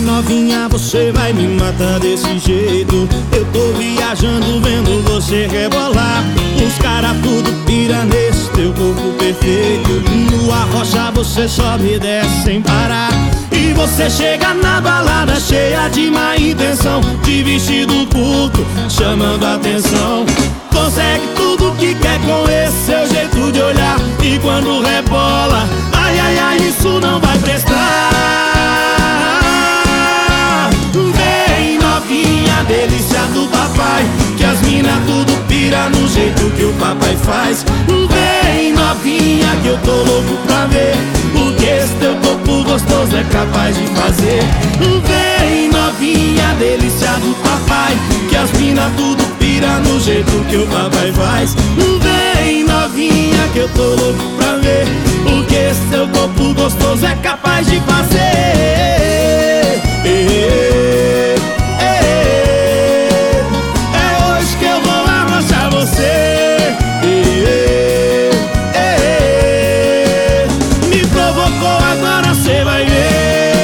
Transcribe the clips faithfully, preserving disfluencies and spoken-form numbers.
novinha, você vai me matar desse jeito. Eu tô viajando vendo você rebolar. Os caras tudo pira nesse teu corpo perfeito. No arrocha você sobe e desce sem parar. E você chega na balada cheia de má intenção, de vestido curto, chamando a atenção. Consegue tudo que quer com esse seu jeito de olhar. E quando rebola, ai, ai, ai, isso não vai prestar. Vem novinha, delícia do papai, que as mina tudo pira no jeito que o papai faz. Vem novinha, que eu tô louco pra ver o que esse teu corpo gostoso é capaz de fazer. Vem novinha, delícia do papai, que as mina tudo pira no jeito que o papai faz. Vem novinha, que eu tô louco pra ver o que esse teu corpo gostoso é capaz de fazer. É hoje que eu vou arrochar você. Me provocou, agora cê vai ver.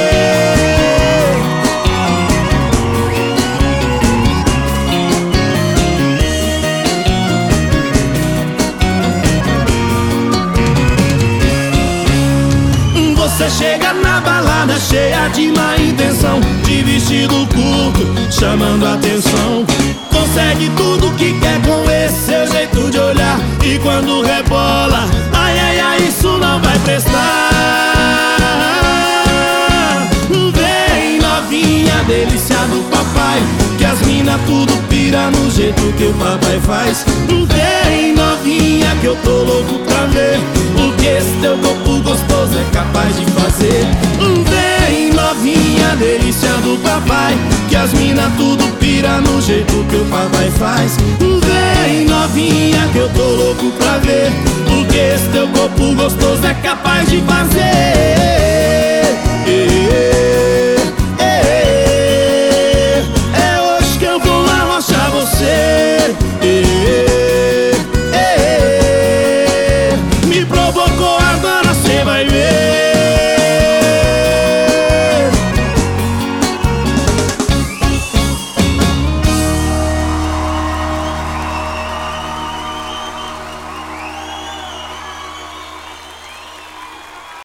Você chega na balada cheia de má intenção, de vestido curto, chamando a atenção. Consegue tudo que quer com esse seu jeito de olhar. E quando rebola, ai, ai, ai, isso não vai prestar. Vem novinha, delícia do papai, que as mina tudo pira no jeito que o papai faz. Vem novinha, que eu tô louco pra ver o que esse teu corpo gostoso é capaz de fazer. Vem novinha, delícia do papai, que as mina tudo pira no jeito que o papai faz. Vem novinha, que eu tô louco pra ver o que esse teu corpo gostoso é capaz de fazer.